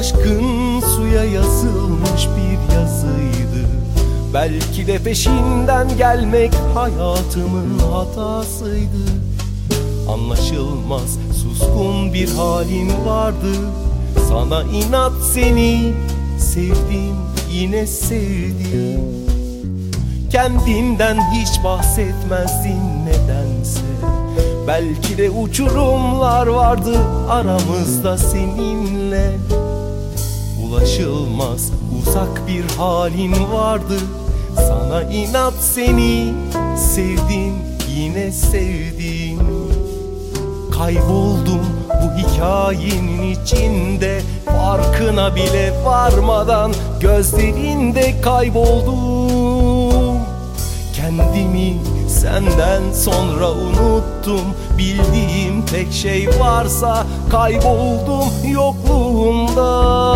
Aşkın suya yazılmış bir yazıydı. Belki de peşinden gelmek hayatımın hatasıydı. Anlaşılmaz suskun bir halin vardı. Sana inat seni sevdim, yine sevdim. Kendinden hiç bahsetmezdin nedense. Belki de uçurumlar vardı aramızda seninle. Ulaşılmaz uzak bir halin vardı. Sana inat seni sevdim, yine sevdim. Kayboldum bu hikayenin içinde, farkına bile varmadan gözlerinde kayboldum. Kendimi senden sonra unuttum. Bildiğim tek şey varsa kayboldum yokluğunda.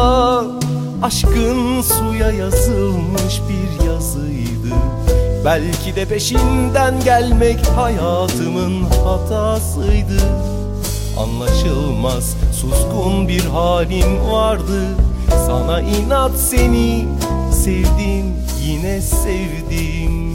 Aşkın suya yazılmış bir yazıydı. Belki de peşinden gelmek hayatımın hatasıydı. Anlaşılmaz suskun bir halin vardı. Sana inat seni sevdim, yine sevdim.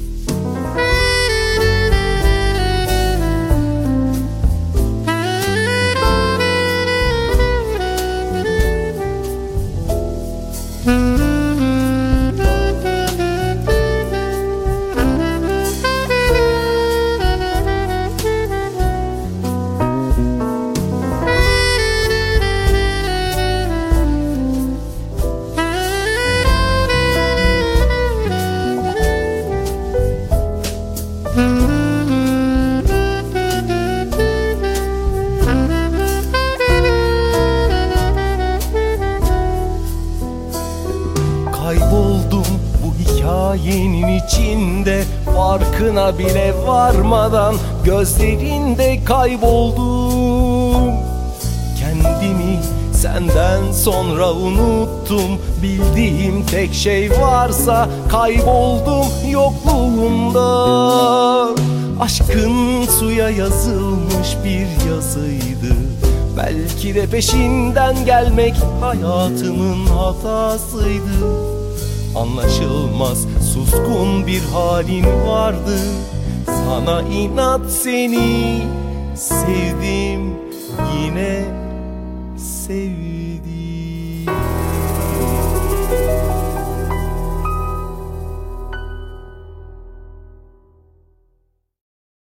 Kayboldum bu hikayenin içinde, farkına bile varmadan gözlerinde kayboldum. Kendimi senden sonra unuttum. Bildiğim tek şey varsa kayboldum yokluğunda. Aşkın suya yazılmış bir yazıydı. Belki de peşinden gelmek hayatımın hatasıydı. Anlaşılmaz suskun bir halin vardı. Sana inat seni sevdim, yine sevdim.